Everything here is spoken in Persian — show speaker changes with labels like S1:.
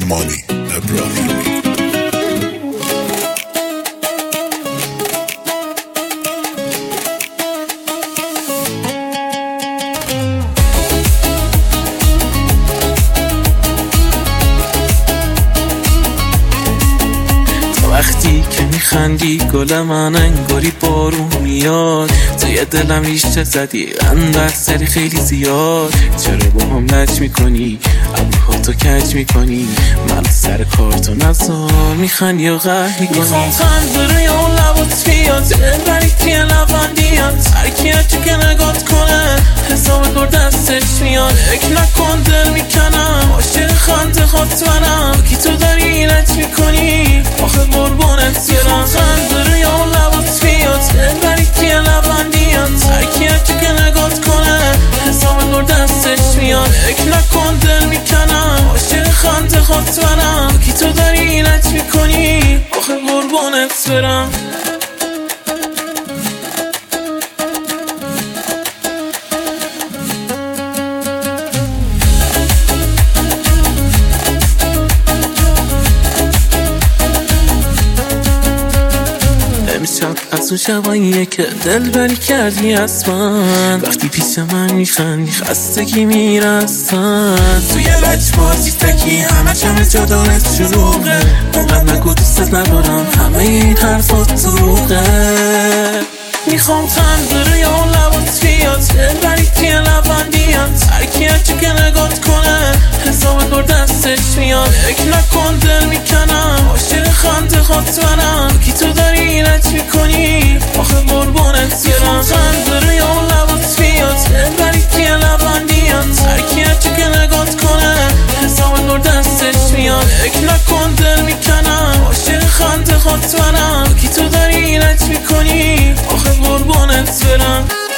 S1: پیمانی ابراهیمی.
S2: وقتی که میخندی گل من انگاری بارون میاد، توی دلم ریشه زدی اندر سری خیلی زیاد. چرا با هم لج میکنی ابروهاتو کج میکنی، من سر کارتو نزار میخندی یا قهر میکنی. میخوام خنده یا لبات بیاد، دلبری توی لبندیات، هرکی هرچی که نگات کنه حساب کار دستش میاد. فکر نکن دل میکنم عاشق خنده خات منم، کی تو داری لج میکنی آخه قربونت برم. خنده یا لبات بیاد، دلبری توی لبندیات، هرکی هرچی که نگات کنه حساب کار دستش میاد. فکر نکن دل میکنم عاشق خنده خات منم، کی تو داری لج میکنی آخه قربونت برم. امشب از اون شباییه که دل بری کردی از من، وقتی پیش من میخندی خستگی میرسن. توی لج بازی تکی همه جدالت شروعه، اونقدر نگو دوستت ندارم همه این حرفات دروغه. میخوام خنده یا لبات بیاد، دل بری توی لبندیات، هرکی هرچی که نگات کنه حساب کار دستش میاد. فکر نکن دل میکنم عاشق خنده خات منم، کی تو داری لج میکنی آخه قربونت برم. خنده یا لبات بیاد، دل بری توی لبندیات، هرکی هرچی که نگات کنه حساب کار دستش میاد. فکر نکن دل میکنم عاشق خنده خات منم، کی تو داری لج میکنی آخه قربونت برم.